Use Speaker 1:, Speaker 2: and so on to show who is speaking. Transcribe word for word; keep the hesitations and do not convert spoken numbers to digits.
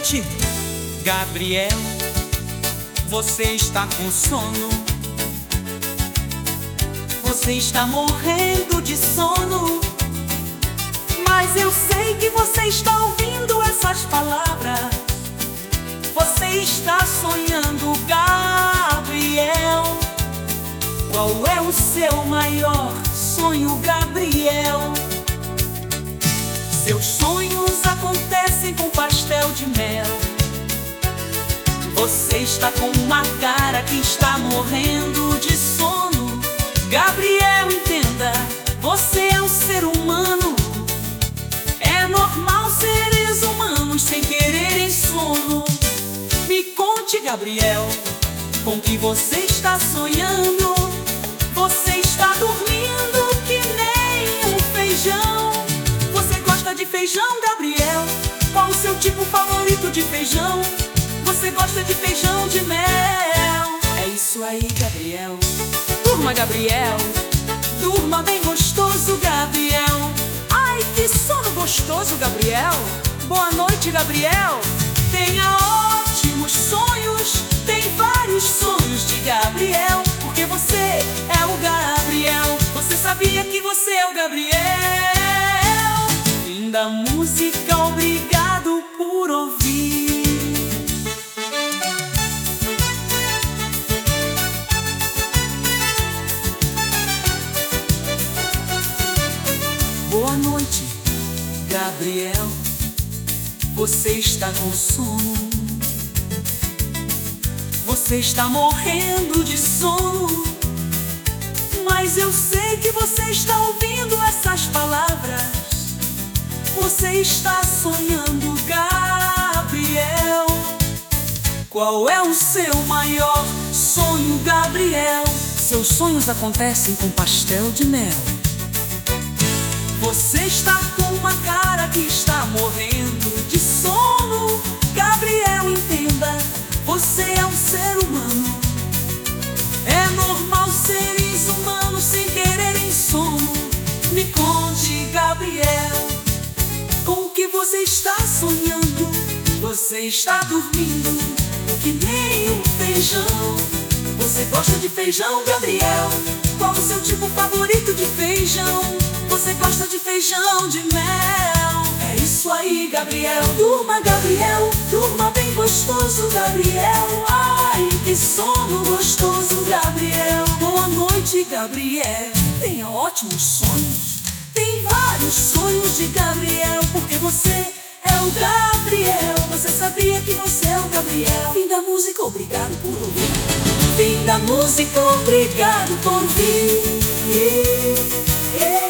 Speaker 1: noite, Gabriel. Você está com sono. Você está morrendo de sono. Mas eu sei que você está ouvindo essas palavras. Você está sonhando, Gabriel. Qual é o seu maior sonho, Gabriel? Seus sonhos acontecem com pastel de mel. Você está com uma cara que está morrendo de sono. Gabriel, entenda, você é um ser humano. É normal seres humanos sem quererem sono. Me conte, Gabriel, com que você está sonhando. Você está dormindo que nem um feijão. Você gosta de feijão, Gabriel? Qual o seu tipo favorito de feijão? Você gosta de feijão de mel? É isso aí, Gabriel. Durma, Gabriel. Durma bem gostoso, Gabriel. Ai, que sono gostoso, Gabriel. Boa noite, Gabriel. Tenha ótimos sonhos. Tem vários sonhos de Gabriel, porque você é o Gabriel. Você sabia que você é o Gabriel? Linda música, obrigado por ouvir. Boa noite, Gabriel. Você está com sono. Você está morrendo de sono. Mas eu sei que você está ouvindo essas palavras. Você está sonhando, Gabriel. Qual é o seu maior sonho, Gabriel? Seus sonhos acontecem com pastel de mel. Você está com uma cara que está morrendo de sono. Gabriel, entenda, você é um ser humano. É normal seres humanos sem quererem sono. Me conte, Gabriel, com o que você está sonhando. Você está dormindo que nem um feijão. Você gosta de feijão, Gabriel? Qual o seu tipo favorito de feijão? Você gosta de feijão de mel? É isso aí, Gabriel. Durma, Gabriel. Durma bem gostoso, Gabriel. Ai, que sono gostoso, Gabriel. Boa noite, Gabriel. Tenha ótimos sonhos. Tem vários sonhos de Gabriel, porque você é o Gabriel. Você sabia que você é o Gabriel? Fim da música, obrigado por ouvir. Fim da música, obrigado por ouvir.